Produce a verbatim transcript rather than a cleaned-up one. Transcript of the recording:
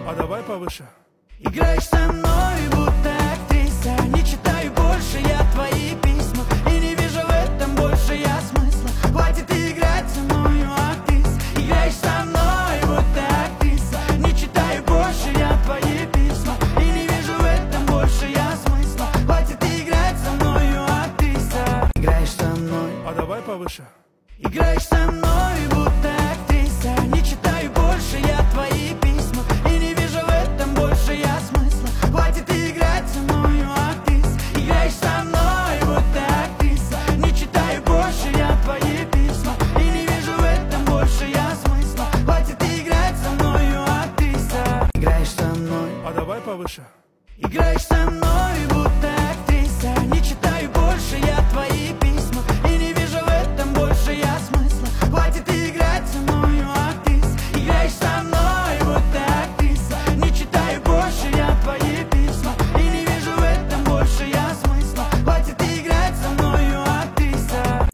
А давай повыше. Играешь со мной, будто актриса. Не читаю больше я твои письма и не вижу в этом больше я смысла. Хватит играть со мною, актриса. Играешь со мной, будто актриса. Не читаю больше я твои письма и не вижу в этом больше я смысла. Хватит играть со мною, актриса. Играешь со мной. А давай повыше. Играешь со мной, будто актриса. Не читаю больше я твои письма и не вижу в этом больше я смысла. Хватит играть со мною, актриса. Играешь со мной, будто актриса. Не читаю больше я твои письма и не вижу в этом больше я смысла. Хватит играть со мною, актриса. Играешь со мной. А давай повыше. Играешь со мной, будто